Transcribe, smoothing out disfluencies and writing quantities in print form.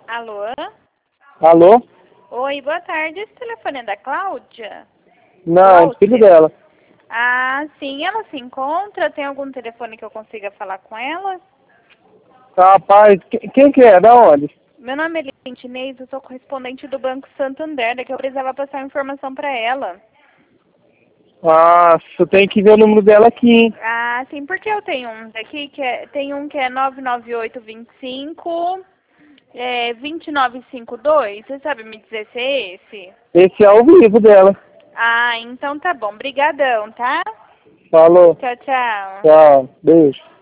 Alô? Alô? Oi, boa tarde. Esse telefone é da Cláudia? Não, é o filho dela. Ah, sim. Ela se encontra? Tem algum telefone que eu consiga falar com ela? Rapaz, quem que é? Da onde? Meu nome é Lintinês, eu sou correspondente do Banco Santander, que eu precisava passar informação para ela. Ah, você tem que ver o número dela aqui, hein? Ah, sim, porque eu tenho um aqui tem um que é 99825 2952. Você sabe me dizer se é esse? Esse é o vivo dela. Ah, então tá bom. Brigadão, tá? Falou. Tchau, tchau. Tchau. Beijo.